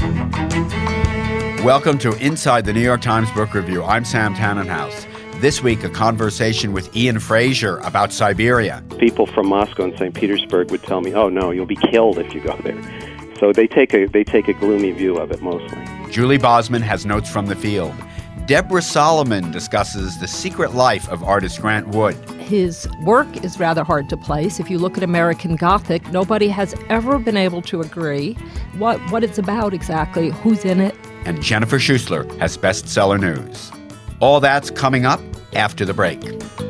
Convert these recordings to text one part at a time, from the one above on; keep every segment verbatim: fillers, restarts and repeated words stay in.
Welcome to Inside the New York Times Book Review. I'm Sam Tannenhouse. This week, a conversation with Ian Frazier about Siberia. People from Moscow and Saint Petersburg would tell me, "Oh no, you'll be killed if you go there." So they take a they take a gloomy view of it mostly. Julie Bosman has notes from the field. Deborah Solomon discusses the secret life of artist Grant Wood. His work is rather hard to place. If you look at American Gothic, nobody has ever been able to agree what, what it's about exactly, who's in it. And Jennifer Schuessler has bestseller news. All that's coming up after the break.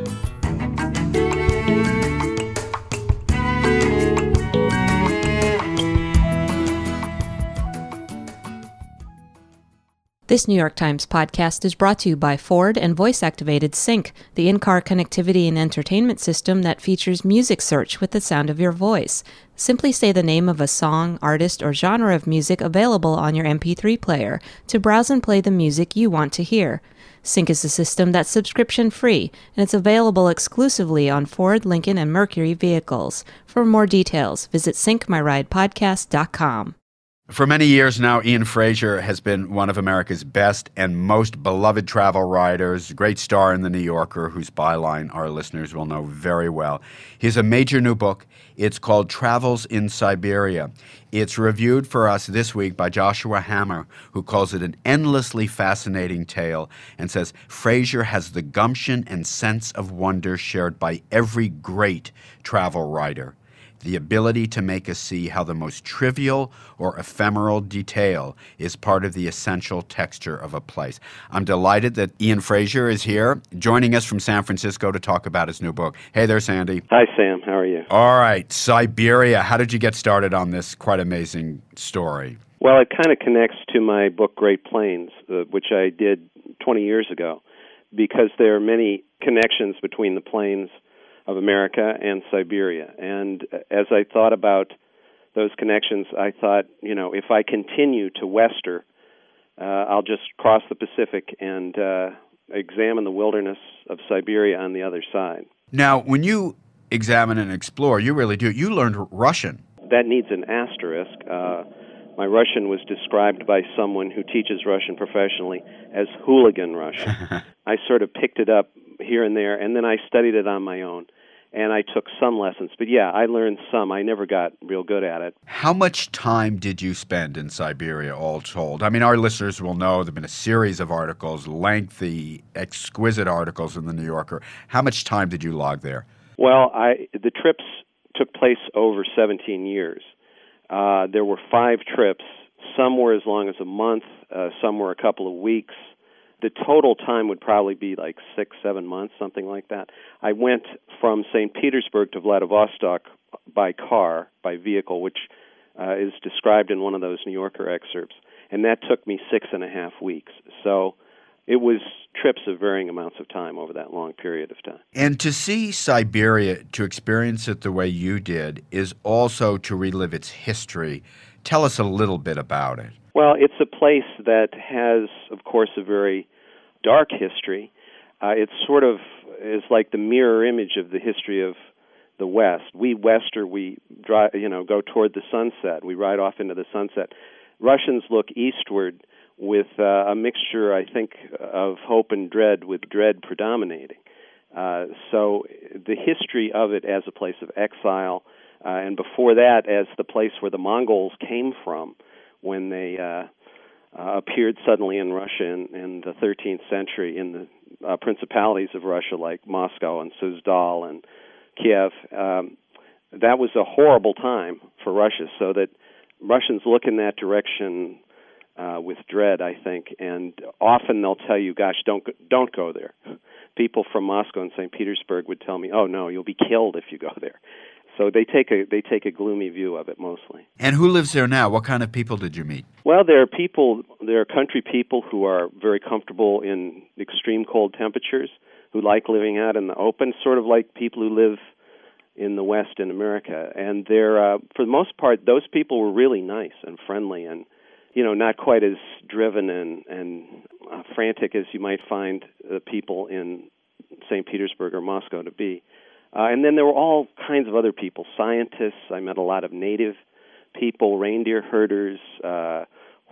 This New York Times podcast is brought to you by Ford and voice-activated Sync, the in-car connectivity and entertainment system that features music search with the sound of your voice. Simply say the name of a song, artist, or genre of music available on your M P three player to browse and play the music you want to hear. Sync is a system that's subscription-free, and it's available exclusively on Ford, Lincoln, and Mercury vehicles. For more details, visit sync my ride podcast dot com. For many years now, Ian Frazier has been one of America's best and most beloved travel writers, great star in The New Yorker, whose byline our listeners will know very well. He has a major new book. It's called Travels in Siberia. It's reviewed for us this week by Joshua Hammer, who calls it an endlessly fascinating tale and says Frazier has the gumption and sense of wonder shared by every great travel writer. The ability to make us see how the most trivial or ephemeral detail is part of the essential texture of a place. I'm delighted that Ian Frazier is here, joining us from San Francisco to talk about his new book. Hey there, Sandy. Hi, Sam. How are you? All right, Siberia. How did you get started on this quite amazing story? Well, it kind of connects to my book, Great Plains, uh, which I did twenty years ago, because there are many connections between the plains of America and Siberia. And as I thought about those connections, I thought, you know, if I continue to wester, uh, I'll just cross the Pacific and uh, examine the wilderness of Siberia on the other side. Now, when you examine and explore, you really do. You learned Russian. That needs an asterisk. Uh, my Russian was described by someone who teaches Russian professionally as hooligan Russian. I sort of picked it up here and there, and then I studied it on my own. And I took some lessons. But yeah, I learned some. I never got real good at it. How much time did you spend in Siberia, all told? I mean, our listeners will know there have been a series of articles, lengthy, exquisite articles in The New Yorker. How much time did you log there? Well, I the trips took place over seventeen years. Uh, there were five trips. Some were as long as a month. Uh, some were a couple of weeks. The total time would probably be like six, seven months, something like that. I went from Saint Petersburg to Vladivostok by car, by vehicle, which uh, is described in one of those New Yorker excerpts, and that took me six and a half weeks. So it was trips of varying amounts of time over that long period of time. And to see Siberia, to experience it the way you did, is also to relive its history. Tell us a little bit about it. Well, it's a place that has, of course, a very dark history. Uh, it sort of is like the mirror image of the history of the West. We Wester, we drive, you know, go toward the sunset. We ride off into the sunset. Russians look eastward with uh, a mixture, I think, of hope and dread, with dread predominating. Uh, so the history of it as a place of exile, uh, and before that as the place where the Mongols came from, when they uh, uh, appeared suddenly in Russia in, in the thirteenth century in the uh, principalities of Russia like Moscow and Suzdal and Kiev. Um, that was a horrible time for Russia, so that Russians look in that direction uh, with dread, I think, and often they'll tell you, gosh, don't go, don't go there. People from Moscow and Saint Petersburg would tell me, oh, no, you'll be killed if you go there. So they take a they take a gloomy view of it mostly. And who lives there now? What kind of people did you meet? Well, there are people, there are country people who are very comfortable in extreme cold temperatures, who like living out in the open, sort of like people who live in the West in America. And they're, uh, for the most part, those people were really nice and friendly and, you know, not quite as driven and, and uh, frantic as you might find uh, people in Saint Petersburg or Moscow to be. Uh, and then there were all kinds of other people, scientists. I met a lot of native people, reindeer herders, uh,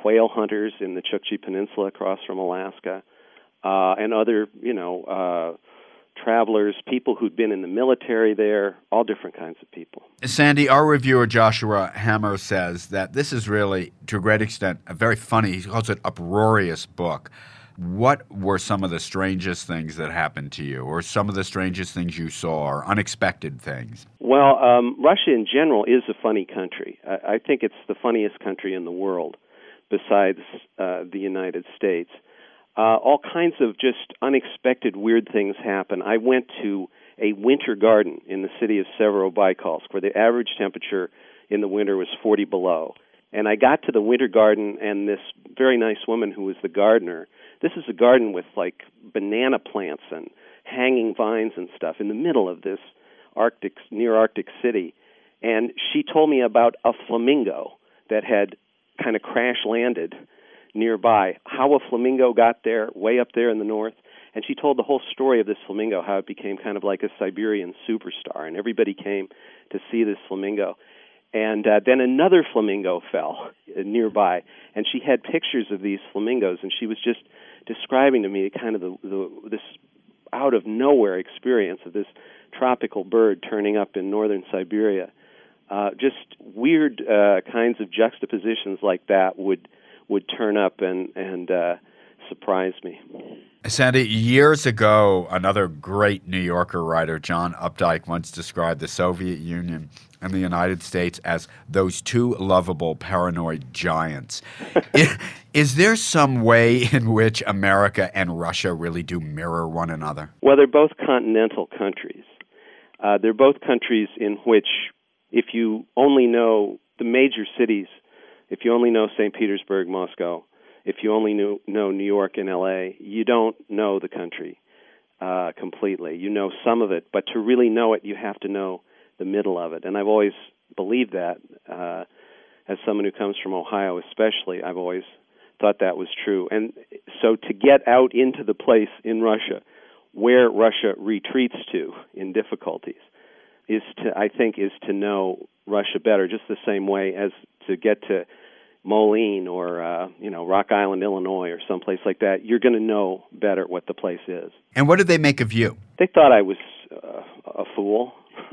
whale hunters in the Chukchi Peninsula across from Alaska, uh, and other, you know, uh, travelers, people who'd been in the military there, all different kinds of people. Sandy, our reviewer Joshua Hammer says that this is really, to a great extent, a very funny, he calls it uproarious book. What were some of the strangest things that happened to you, or some of the strangest things you saw, or unexpected things? Well, um, Russia in general is a funny country. I, I think it's the funniest country in the world, besides uh, the United States. Uh, all kinds of just unexpected weird things happen. I went to a winter garden in the city of Severodvaikalsk, where the average temperature in the winter was forty below. And I got to the winter garden, and this very nice woman who was the gardener, this is a garden with like banana plants and hanging vines and stuff in the middle of this Arctic, near Arctic city. And she told me about a flamingo that had kind of crash landed nearby, how a flamingo got there, way up there in the north. And she told the whole story of this flamingo, how it became kind of like a Siberian superstar, and everybody came to see this flamingo. And uh, then another flamingo fell uh, nearby, and she had pictures of these flamingos, and she was just describing to me kind of the, the this out-of-nowhere experience of this tropical bird turning up in northern Siberia. Uh, just weird uh, kinds of juxtapositions like that would would turn up and, and uh, surprise me. Sandy, years ago, another great New Yorker writer, John Updike, once described the Soviet Union and the United States as those two lovable paranoid giants. is, is there some way in which America and Russia really do mirror one another? Well, they're both continental countries. Uh, they're both countries in which, if you only know the major cities, if you only know Saint Petersburg, Moscow, if you only knew, know New York and L A, you don't know the country uh, completely. You know some of it, but to really know it, you have to know the middle of it. And I've always believed that. Uh, as someone who comes from Ohio especially, I've always thought that was true. And so to get out into the place in Russia where Russia retreats to in difficulties is to, I think, is to know Russia better, just the same way as to get to Moline or, uh, you know, Rock Island, Illinois, or someplace like that. You're going to know better what the place is. And what did they make of you? They thought I was uh, a fool.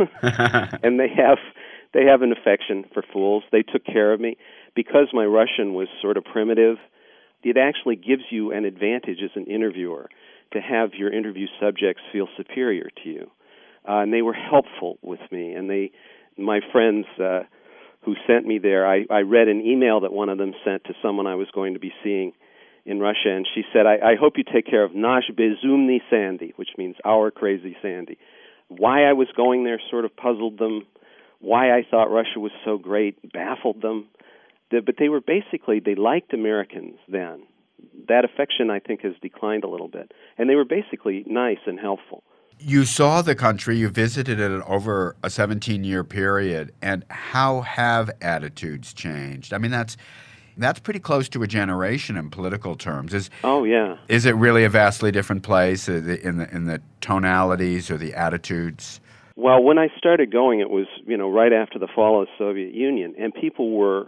And they have they have an affection for fools. They took care of me. Because my Russian was sort of primitive, it actually gives you an advantage as an interviewer to have your interview subjects feel superior to you. Uh, and they were helpful with me. And they, my friends uh, who sent me there, I, I read an email that one of them sent to someone I was going to be seeing in Russia, and she said, I, I hope you take care of Nash Bezumny Sandy, which means our crazy Sandy. Why I was going there sort of puzzled them. Why I thought Russia was so great baffled them. The, but they were basically, they liked Americans then. That affection, I think, has declined a little bit. And they were basically nice and helpful. You saw the country, you visited it over a seventeen-year period, and how have attitudes changed? I mean, that's that's pretty close to a generation in political terms. Is oh yeah. Is it really a vastly different place in the in the, in the tonalities or the attitudes? Well, when I started going, it was, you know, right after the fall of the Soviet Union, and people were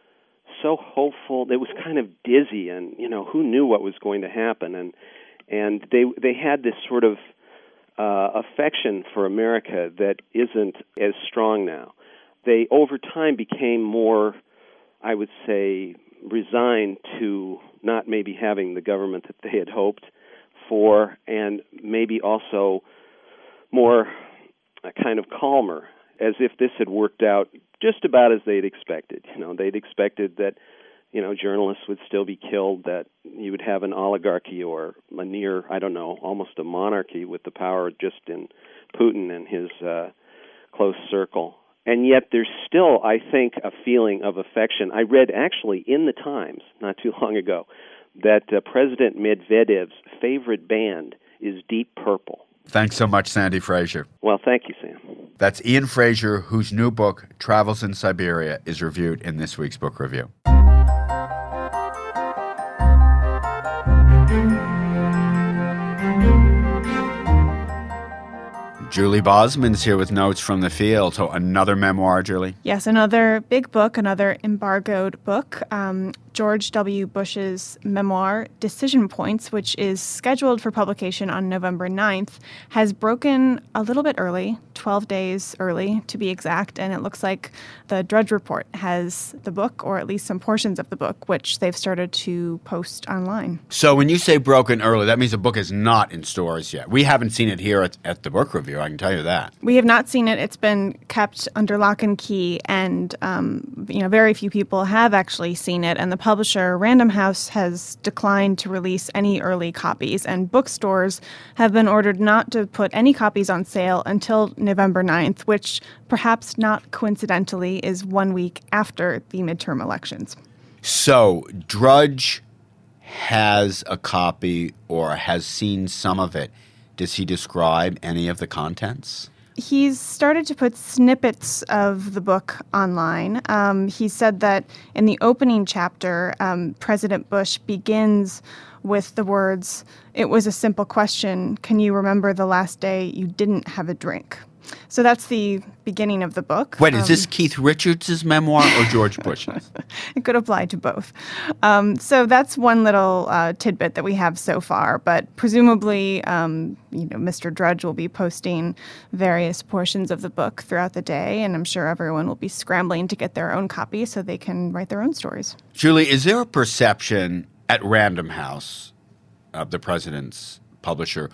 so hopeful. It was kind of dizzy, and you know, who knew what was going to happen? And and they they had this sort of Uh, affection for America that isn't as strong now. They, over time, became more, I would say, resigned to not maybe having the government that they had hoped for, and maybe also more uh, kind of calmer, as if this had worked out just about as they'd expected. You know, they'd expected that, you know, journalists would still be killed, that you would have an oligarchy or a near, I don't know, almost a monarchy with the power just in Putin and his uh, close circle. And yet there's still, I think, a feeling of affection. I read actually in the Times not too long ago that uh, President Medvedev's favorite band is Deep Purple. Thanks so much, Sandy Frazier. Well, thank you, Sam. That's Ian Frazier, whose new book, Travels in Siberia, is reviewed in this week's book review. Julie Bosman's here with notes from the field. So another memoir, Julie? Yes, another big book, another embargoed book. Um, George W. Bush's memoir, Decision Points, which is scheduled for publication on November ninth, has broken a little bit early, twelve days early to be exact, and it looks like the Drudge Report has the book, or at least some portions of the book, which they've started to post online. So when you say broken early, that means the book is not in stores yet. We haven't seen it here at, at the book review, I can tell you that. We have not seen it. It's been kept under lock and key, and um, you know, very few people have actually seen it, and the publisher, Random House, has declined to release any early copies, and bookstores have been ordered not to put any copies on sale until November ninth, which perhaps not coincidentally is one week after the midterm elections. So Drudge has a copy or has seen some of it. Does he describe any of the contents? He's started to put snippets of the book online. Um, he said that in the opening chapter, um, President Bush begins with the words, "It was a simple question. Can you remember the last day you didn't have a drink?" So that's the beginning of the book. Wait, is um, this Keith Richards' memoir or George Bush's? It could apply to both. Um, so that's one little uh, tidbit that we have so far. But presumably, um, you know, Mister Drudge will be posting various portions of the book throughout the day, and I'm sure everyone will be scrambling to get their own copy so they can write their own stories. Julie, is there a perception at Random House, uh, the president's publisher,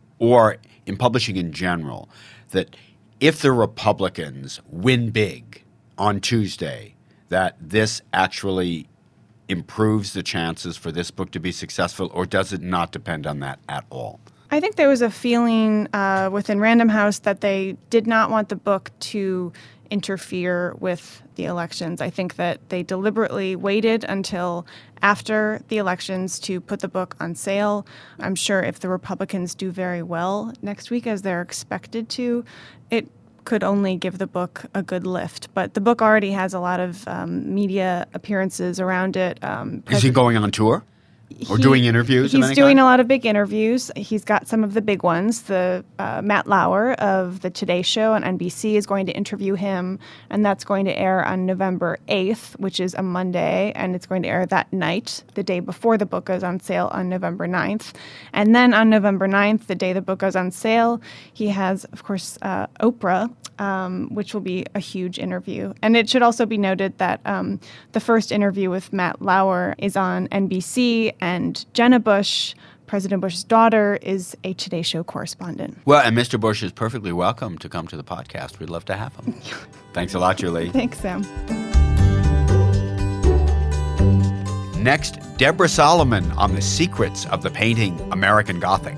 or in publishing in general, that if the Republicans win big on Tuesday, that this actually improves the chances for this book to be successful, or does it not depend on that at all? I think there was a feeling uh, within Random House that they did not want the book to interfere with the elections. I think that they deliberately waited until after the elections to put the book on sale. I'm sure if the Republicans do very well next week, as they're expected to, it could only give the book a good lift. But the book already has a lot of um, media appearances around it. Um, Is he going on tour? Or He- doing interviews of He's any doing kind? a lot of big interviews. He's got some of the big ones. The uh, Matt Lauer of the Today Show on N B C is going to interview him, and that's going to air on November eighth, which is a Monday, and it's going to air that night, the day before the book goes on sale on November ninth. And then on November ninth, the day the book goes on sale, he has, of course, uh, Oprah, um, which will be a huge interview. And it should also be noted that um, the first interview with Matt Lauer is on N B C, and Jenna Bush, President Bush's daughter, is a Today Show correspondent. Well, and Mister Bush is perfectly welcome to come to the podcast. We'd love to have him. Thanks a lot, Julie. Thanks, Sam. Next, Deborah Solomon on the secrets of the painting American Gothic.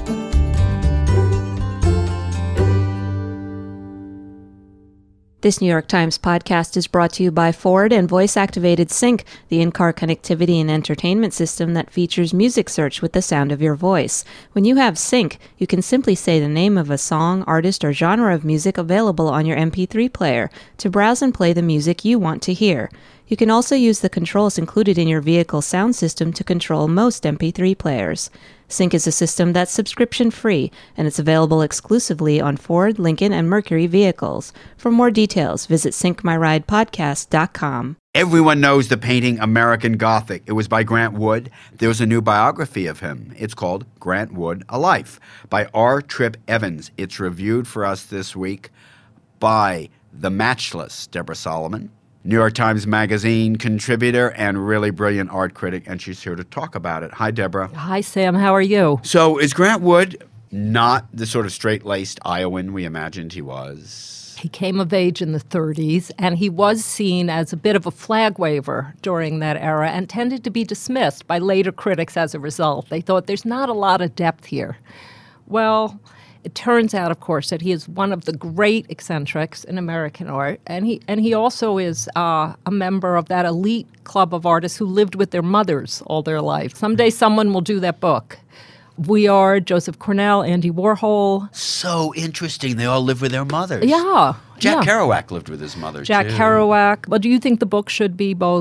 This New York Times podcast is brought to you by Ford and voice-activated Sync, the in-car connectivity and entertainment system that features music search with the sound of your voice. When you have Sync, you can simply say the name of a song, artist, or genre of music available on your M P three player to browse and play the music you want to hear. You can also use the controls included in your vehicle's sound system to control most M P three players. Sync is a system that's subscription-free, and it's available exclusively on Ford, Lincoln, and Mercury vehicles. For more details, visit sync my ride podcast dot com. Everyone knows the painting American Gothic. It was by Grant Wood. There's a new biography of him. It's called Grant Wood, A Life, by R. Tripp Evans. It's reviewed for us this week by the matchless Deborah Solomon, New York Times Magazine contributor and really brilliant art critic, and she's here to talk about it. Hi, Deborah. Hi, Sam. How are you? So is Grant Wood not the sort of straight-laced Iowan we imagined he was? He came of age in the thirties, and he was seen as a bit of a flag waver during that era and tended to be dismissed by later critics as a result. They thought there's not a lot of depth here. Well, it turns out, of course, that he is one of the great eccentrics in American art, and he and he also is uh, a member of that elite club of artists who lived with their mothers all their life. Someday someone will do that book. We are Joseph Cornell, Andy Warhol. So interesting. They all live with their mothers. Yeah. Jack yeah. Kerouac lived with his mother, Jack too. Kerouac. Well, do you think the book should be both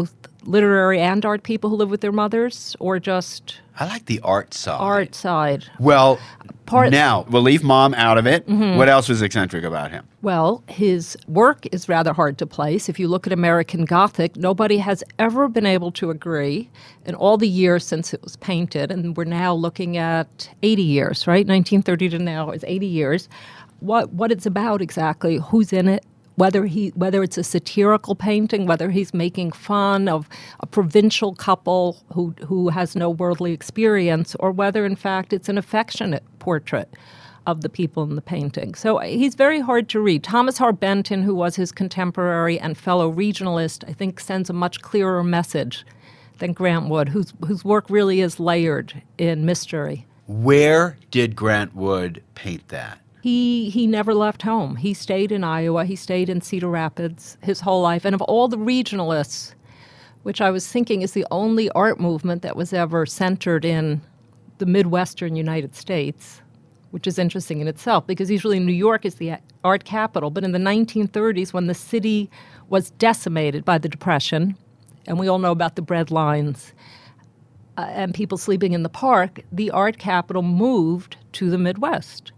literary and art people who live with their mothers, or just I like the art side. art side? Well, Part- now, we'll leave Mom out of it. Mm-hmm. What else was eccentric about him? Well, his work is rather hard to place. If you look at American Gothic, nobody has ever been able to agree in all the years since it was painted, and we're now looking at eighty years, right? nineteen thirty to now is eighty years. What what it's about exactly, who's in it, whether he whether it's a satirical painting, whether he's making fun of a provincial couple who who has no worldly experience, or whether in fact it's an affectionate portrait of the people in the painting. So he's very hard to read. Thomas Hart Benton, who was his contemporary and fellow regionalist, I think sends a much clearer message than Grant Wood, whose whose work really is layered in mystery. Where did Grant Wood paint that? He he never left home. He stayed in Iowa. He stayed in Cedar Rapids his whole life. And of all the regionalists, which I was thinking is the only art movement that was ever centered in the Midwestern United States, which is interesting in itself, because usually New York is the art capital. But in the nineteen thirties, when the city was decimated by the Depression, and we all know about the bread lines, uh, and people sleeping in the park, the art capital moved to the Midwest.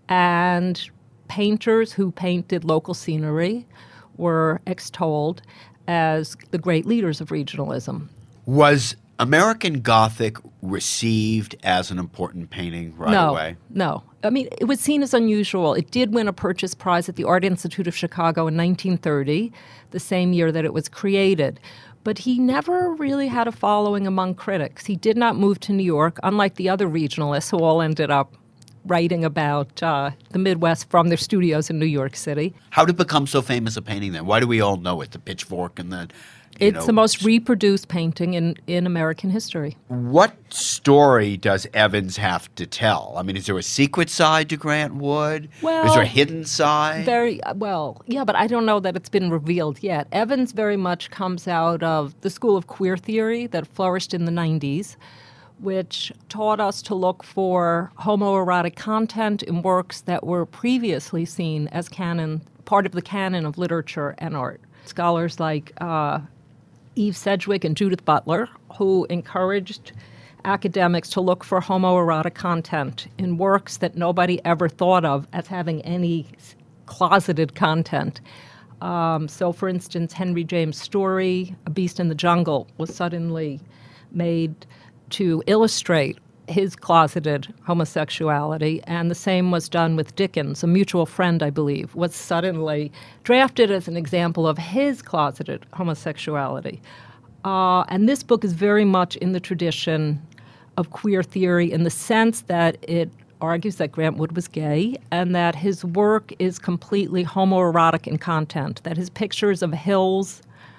And painters who painted local scenery were extolled as the great leaders of regionalism. Was American Gothic received as an important painting right no, away? No. I mean, it was seen as unusual. It did win a Purchase Prize at the Art Institute of Chicago in nineteen thirty, the same year that it was created. But he never really had a following among critics. He did not move to New York, unlike the other regionalists who all ended up writing about uh, the Midwest from their studios in New York City. How did it become so famous a painting then? Why do we all know it? The pitchfork and the... It's know, the most reproduced painting in, in American history. What story does Evans have to tell? I mean, is there a secret side to Grant Wood? Well, is there a hidden side? Very well, yeah, but I don't know that it's been revealed yet. Evans very much comes out of the school of queer theory that flourished in the nineties, which taught us to look for homoerotic content in works that were previously seen as canon, part of the canon of literature and art. Scholars like uh, Eve Sedgwick and Judith Butler, who encouraged academics to look for homoerotic content in works that nobody ever thought of as having any closeted content. Um, so, for instance, Henry James' story, A Beast in the Jungle, was suddenly made to illustrate his closeted homosexuality, and the same was done with Dickens. A mutual friend, I believe, was suddenly drafted as an example of his closeted homosexuality. Uh, and this book is very much in the tradition of queer theory in the sense that it argues that Grant Wood was gay and that his work is completely homoerotic in content, that his pictures of hills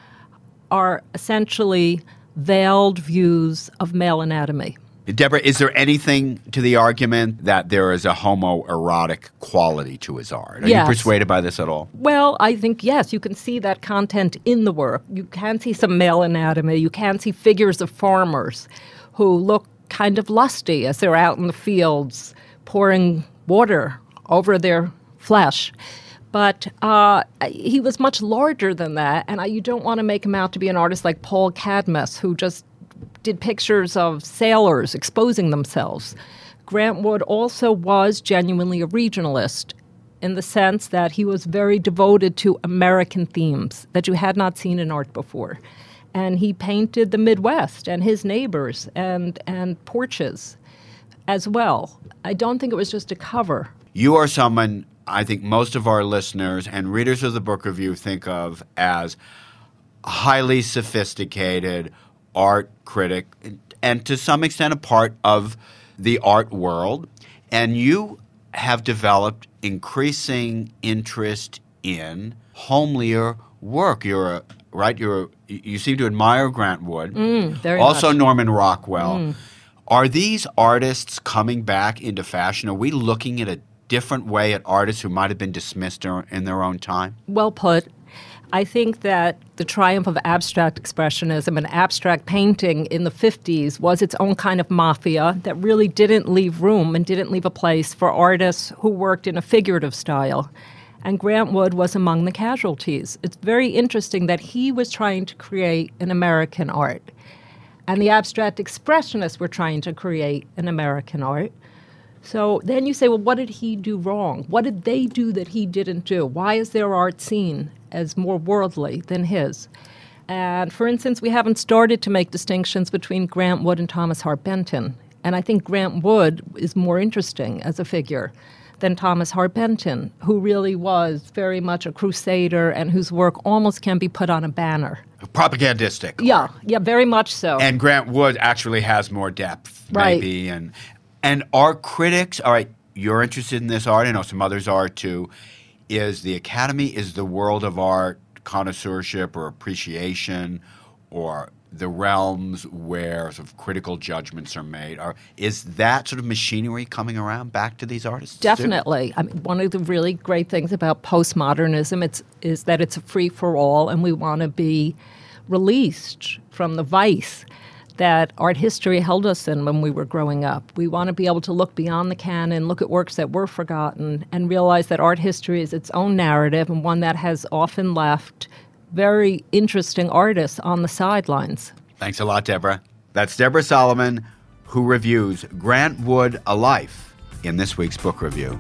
are essentially veiled views of male anatomy. Deborah, is there anything to the argument that there is a homoerotic quality to his art? Are yes. you persuaded by this at all? Well, I think, yes, you can see that content in the work. You can see some male anatomy. You can see figures of farmers who look kind of lusty as they're out in the fields pouring water over their flesh. But uh, he was much larger than that, and I, you don't want to make him out to be an artist like Paul Cadmus, who just did pictures of sailors exposing themselves. Grant Wood also was genuinely a regionalist in the sense that he was very devoted to American themes that you had not seen in art before. And he painted the Midwest and his neighbors and, and porches as well. I don't think it was just a cover. You are someone I think most of our listeners and readers of the book review think of as a highly sophisticated art critic and to some extent a part of the art world. And you have developed increasing interest in homelier work. You're a, right? You're a, you seem to admire Grant Wood. Mm, very also much. Norman Rockwell. Mm. Are these artists coming back into fashion? Are we looking at a different way at artists who might have been dismissed in their own time? Well put. I think that the triumph of abstract expressionism and abstract painting in the fifties was its own kind of mafia that really didn't leave room and didn't leave a place for artists who worked in a figurative style. And Grant Wood was among the casualties. It's very interesting that he was trying to create an American art, and the abstract expressionists were trying to create an American art. So then you say, well, what did he do wrong? What did they do that he didn't do? Why is their art seen as more worldly than his? And for instance, we haven't started to make distinctions between Grant Wood and Thomas Hart Benton. And I think Grant Wood is more interesting as a figure than Thomas Hart Benton, who really was very much a crusader and whose work almost can be put on a banner. Propagandistic. Yeah, yeah, very much so. And Grant Wood actually has more depth, Right. maybe. And and our critics, all right, you're interested in this art, I know some others are too, is the Academy, is the world of art connoisseurship or appreciation or the realms where sort of critical judgments are made? Are, is that sort of machinery coming around back to these artists? Definitely. I mean, one of the really great things about postmodernism it's, is that it's a free-for-all, and we want to be released from the vice that art history held us in when we were growing up. We want to be able to look beyond the canon, look at works that were forgotten, and realize that art history is its own narrative and one that has often left very interesting artists on the sidelines. Thanks a lot, Deborah. That's Deborah Solomon, who reviews Grant Wood, A Life, in this week's book review.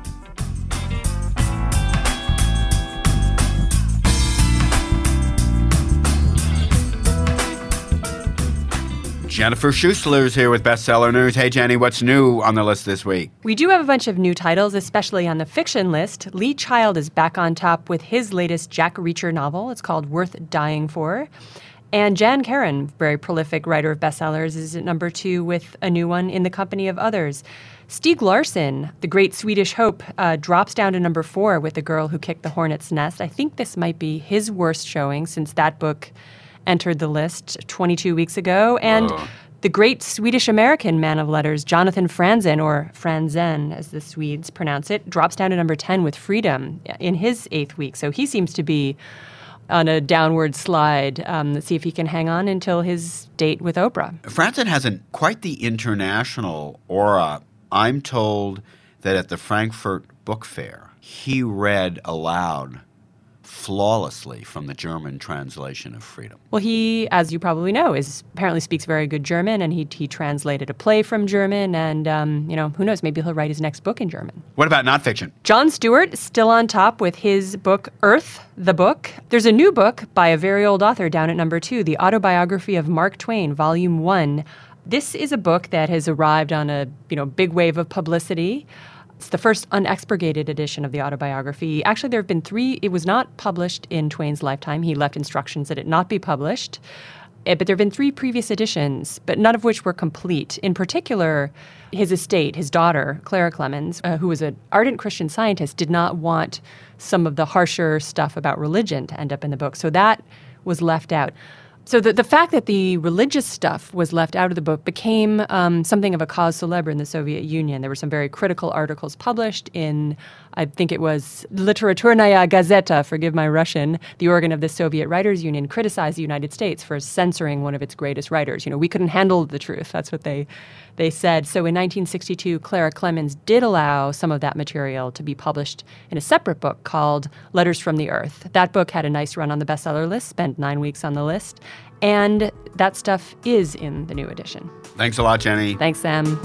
Jennifer Schuessler is here with Bestseller News. Hey, Jenny, what's new on the list this week? We do have a bunch of new titles, especially on the fiction list. Lee Child is back on top with his latest Jack Reacher novel. It's called Worth Dying For. And Jan Karon, very prolific writer of bestsellers, is at number two with a new one, In the Company of Others. Stieg Larsson, the great Swedish hope, uh, drops down to number four with The Girl Who Kicked the Hornet's Nest. I think this might be his worst showing since that book entered the list twenty-two weeks ago. And Whoa. The great Swedish-American man of letters, Jonathan Franzen, or Franzen as the Swedes pronounce it, drops down to number ten with Freedom in his eighth week. So he seems to be on a downward slide. Um, let's see if he can hang on until his date with Oprah. Franzen hasn't quite the international aura. I'm told that at the Frankfurt Book Fair, he read aloud flawlessly from the German translation of Freedom. Well, he, as you probably know, is apparently speaks very good German, and he he translated a play from German, and, um, you know, who knows, maybe he'll write his next book in German. What about nonfiction? Jon Stewart is still on top with his book, Earth, the Book. There's a new book by a very old author down at number two, The Autobiography of Mark Twain, Volume one. This is a book that has arrived on a, you know, big wave of publicity. It's the first unexpurgated edition of the autobiography. Actually, there have been three. It was not published in Twain's lifetime. He left instructions that it not be published. But there have been three previous editions, but none of which were complete. In particular, his estate, his daughter, Clara Clemens, uh, who was an ardent Christian Scientist, did not want some of the harsher stuff about religion to end up in the book. So that was left out. So the, the fact that the religious stuff was left out of the book became um, something of a cause célèbre in the Soviet Union. There were some very critical articles published in, I think it was Literaturная Gazeta, forgive my Russian, the organ of the Soviet Writers' Union, criticized the United States for censoring one of its greatest writers. You know, we couldn't handle the truth. That's what they they said. So in nineteen sixty-two, Clara Clemens did allow some of that material to be published in a separate book called Letters from the Earth. That book had a nice run on the bestseller list, spent nine weeks on the list, and that stuff is in the new edition. Thanks a lot, Jenny. Thanks, Sam.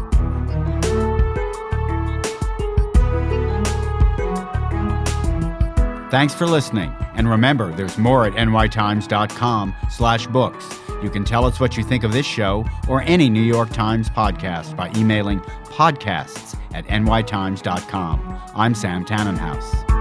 Thanks for listening. And remember, there's more at nytimes.com slash books. You can tell us what you think of this show or any New York Times podcast by emailing podcasts at nytimes dot com. I'm Sam Tannenhouse.